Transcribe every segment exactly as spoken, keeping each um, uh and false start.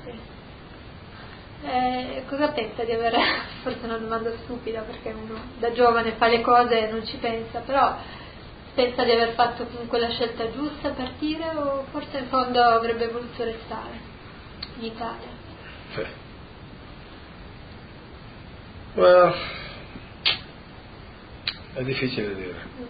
sì. Eh, cosa pensa di aver, forse è una domanda stupida perché uno da giovane fa le cose e non ci pensa, però pensa di aver fatto comunque la scelta giusta a partire, o forse in fondo avrebbe voluto restare in Italia? Sì. Well, è difficile dire. Mm.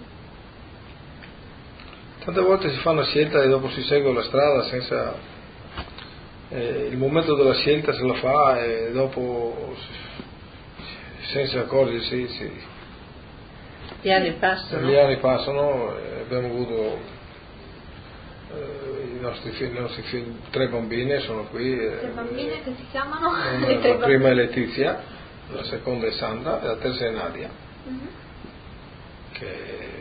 Tante volte si fa una scelta e dopo si segue la strada senza... Eh, il momento della scelta se la fa e dopo senza accorgersi sì. Gli anni passano. Gli anni passano e abbiamo avuto eh, i nostri figli, i nostri figli, tre bambine sono qui. Tre eh, bambine che si chiamano? Una, le tre la prima è Letizia, la seconda è Sandra e la terza è Nadia. Mm-hmm. Che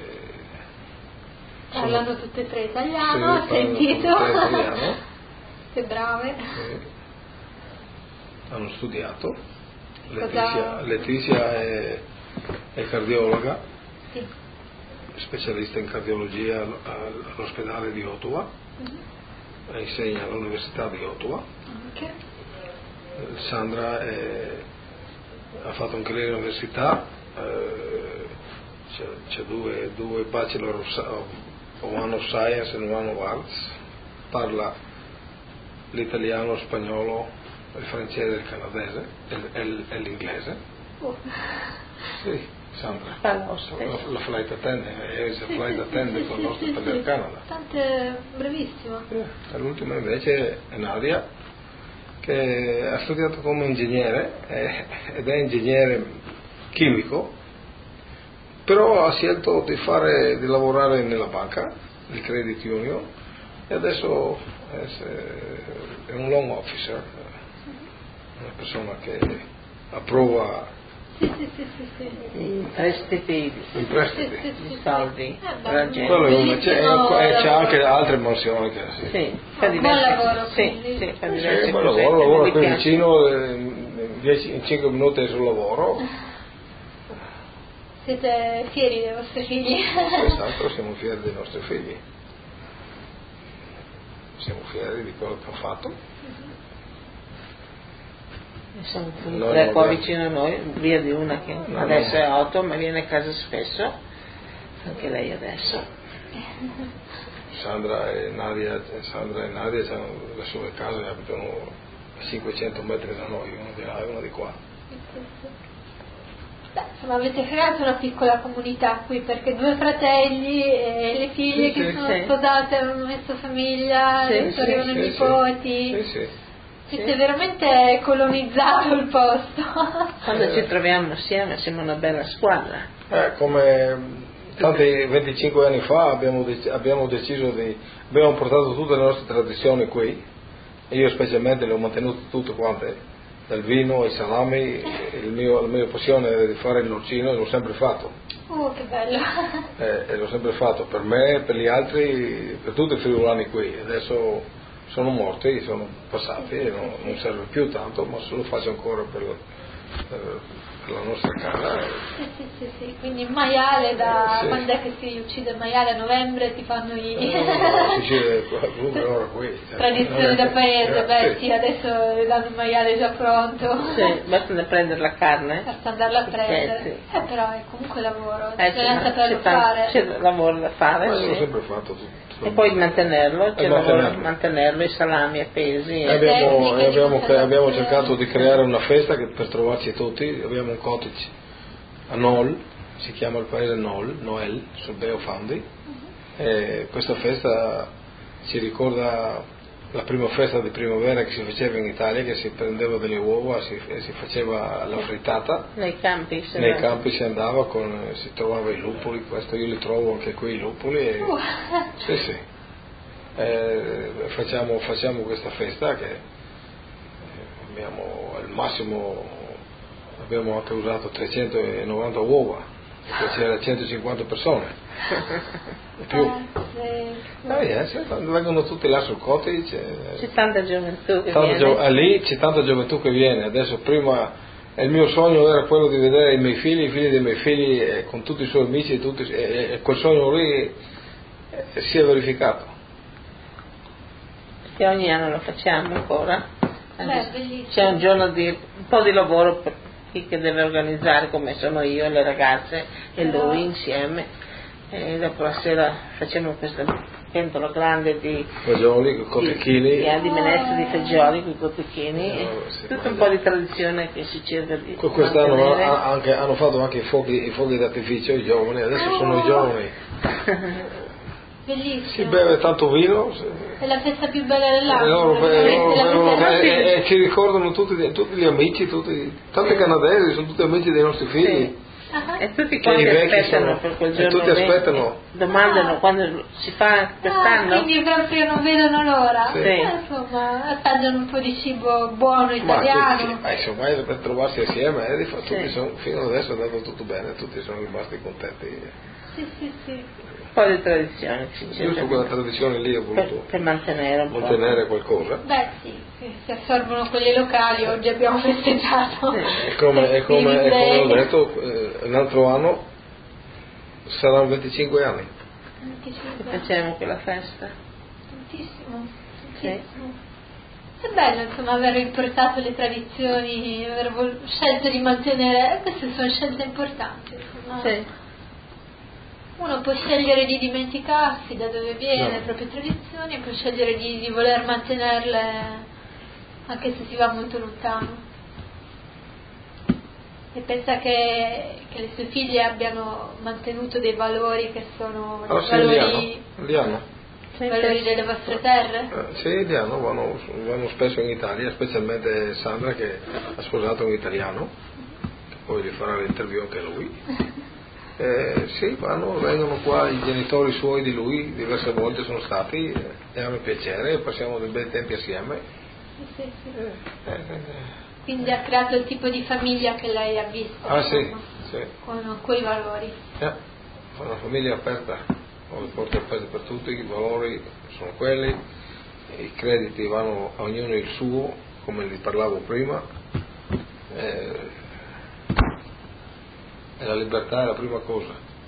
parlano sono, tutte e tre italiano, ho sentito. Italiano. Che brave. Sì. Hanno studiato. Letizia, Letizia è, è cardiologa, sì. Specialista in cardiologia all'ospedale di Ottawa, mm-hmm. e insegna all'università di Ottawa. Okay. Sandra è, ha fatto anche lei l'università, eh, c'è, c'è due, due Bachelor of, of One of Science and One of Arts, parla l'italiano, lo spagnolo, il francese, il canadese e, e, e l'inglese. Oh. Sì, Sandra. La, la flight attendant, è il flight attendant con l'oste per il Canada. Tante, bravissima. Sì. E l'ultima invece è Nadia, che ha studiato come ingegnere eh, ed è ingegnere chimico, però ha scelto di fare, di lavorare nella banca, il Credit Union, e adesso è un loan officer, una persona che approva sì, sì, sì, sì, sì. i prestiti, i prestiti, sì, sì, i soldi, eh, la gente. Quello è una, c'è, e c'è anche altre mansioni che sì. Sì, fa un buon lavoro, sì, sì, fa diverse sì, buon lavoro, lavora qui piace. vicino, in cinque minuti sul lavoro. Siete fieri dei vostri figli? Esatto, siamo fieri dei nostri figli. Siamo fieri di quello che hanno fatto. Mm-hmm. Sono tre qua vicino a noi, via di una che no, adesso no. è otto, ma viene a casa spesso, anche lei adesso. Sandra e Nadia, Sandra e Nadia hanno le sue case, abitano a cinquecento metri da noi, una di là e una di qua. Beh, insomma, avete creato una piccola comunità qui, perché due fratelli e le figlie sì, che sì, sono sì. sposate hanno messo famiglia, sì, adesso sì, arrivano i sì, nipoti. Sì, sì. Siete sì. veramente colonizzato il posto. Quando eh. ci troviamo assieme siamo una bella squadra. Eh, come tanti venticinque anni fa abbiamo, dec- abbiamo deciso di abbiamo portato tutte le nostre tradizioni qui, e io specialmente le ho mantenute tutte quante. Il vino, i salami, il mio, la mia passione era di fare il norcino e l'ho sempre fatto. Oh, che bello! Eh, e l'ho sempre fatto per me, per gli altri, per tutti i friulani qui. Adesso sono morti, sono passati e non, non serve più tanto, ma se lo faccio ancora per, per, per la nostra casa. Sì, sì, sì, sì. Quindi il maiale, da eh, sì. quando è che si uccide il maiale? A novembre si fanno i... Eh, no, si uccide ora qui. Tradizione da paese, eh, beh sì. sì, adesso danno il maiale già pronto. Sì, basta prendere la carne. Basta andarla a prendere. Sì. Eh, però è comunque lavoro, eh, c'è anche da fare. C'è lavoro da fare, ma sì. l'ho sempre fatto tutto. E poi mantenerlo, c'è e lavoro mantenerlo. mantenerlo, i salami appesi. E abbiamo, e abbiamo, abbiamo cercato di creare una festa che, per trovarci tutti. Abbiamo un cottage a Knoll, si chiama il paese Knoll, Noel, sul Bay of Fundy. Uh-huh. E questa festa ci ricorda la prima festa di primavera che si faceva in Italia, che si prendeva delle uova e si, si faceva la frittata. Nei campi si Nei andava. campi si andava, con, si trovava i lupoli, questo io li trovo anche qui i lupoli. E, uh. Sì, sì. Eh, facciamo, facciamo questa festa che abbiamo al massimo, abbiamo anche usato trecentonovanta uova, perché c'era centocinquanta persone e più. Ah, yes, vengono tutti là sul cottage. C'è tanta gioventù che tanta viene. Gio- lì c'è tanta gioventù che viene. Adesso prima il mio sogno era quello di vedere i miei figli, i figli dei miei figli eh, con tutti i suoi amici e, tutti, e, e quel sogno lì eh, si è verificato. Che ogni anno lo facciamo ancora. Beh, bellissimo. C'è un giorno di un po' di lavoro per chi che deve organizzare, come sono io, le ragazze e lui insieme, e dopo la sera facciamo questa pentola grande di fagioli, con cotechini, di, di, di minestre di fagioli con cotechini, no, sì, tutto un po' di tradizione che si cerca di quest'anno mantenere. anche, hanno fatto anche i fuochi, i fuochi d'artificio i giovani, adesso oh. sono i giovani. Bellissimo. Si beve tanto vino. È la festa più bella dell'anno. E, loro, loro, loro, festa... e, e ci ricordano tutti, tutti gli amici, tutti, tanti sì. canadesi, sono tutti amici dei nostri figli. Sì. Uh-huh. E tutti quanti aspettano sono, per quel giorno. E tutti aspettano. Domandano ah. quando si fa quest'anno. Ah, quindi proprio non vedono l'ora. Sì. Eh, insomma, assaggiano un po' di cibo buono italiano. Ma insomma, per trovarsi assieme, eh, tutti sì. sono, fino adesso è andato tutto bene, tutti sono rimasti contenti. Sì, sì, sì. Un po' di tradizione, giusto quella tradizione lì ho voluto per, per mantenere, un mantenere po'. qualcosa. Beh sì, si assorbono quelli locali, oggi abbiamo festeggiato. E come, e come, e come ho detto, eh, l'altro anno saranno venticinque anni. venticinque. Facciamo quella festa. Tantissimo, tantissimo. Sì. È bello insomma aver riportato le tradizioni, aver vol- scelto di mantenere, queste sono scelte importanti. Insomma. Sì. Uno può scegliere di dimenticarsi da dove viene, no. le proprie tradizioni, e può scegliere di, di voler mantenerle anche se si va molto lontano. E pensa che, che le sue figlie abbiano mantenuto dei valori che sono ah, dei sì, valori, li hanno. Li hanno. valori delle vostre terre? Eh, sì, li hanno, vanno, vanno spesso in Italia, specialmente Sandra che ha sposato un italiano, che poi gli farà l'interview anche lui. Eh, sì, vanno, vengono qua i genitori suoi di lui, diverse volte sono stati e hanno piacere, passiamo dei bei tempi assieme. Sì, sì, sì. Eh, eh, Quindi ha creato il tipo di famiglia che lei ha visto, ah, insomma, sì, sì. con quei valori. Eh, una famiglia aperta, ho le porte aperte per tutti, i valori sono quelli, i crediti vanno a ognuno il suo, come vi parlavo prima. Eh, E la libertà è la prima cosa.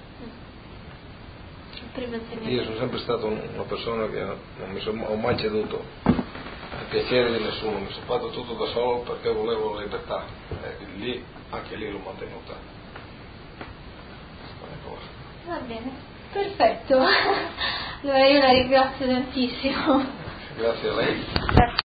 Prima Io sono sempre stato una persona che non mi sono ho mai ceduto al piacere di nessuno, mi sono fatto tutto da solo perché volevo la libertà e lì, anche lì l'ho mantenuta. Va bene, perfetto. Allora io la ringrazio tantissimo. Grazie a lei.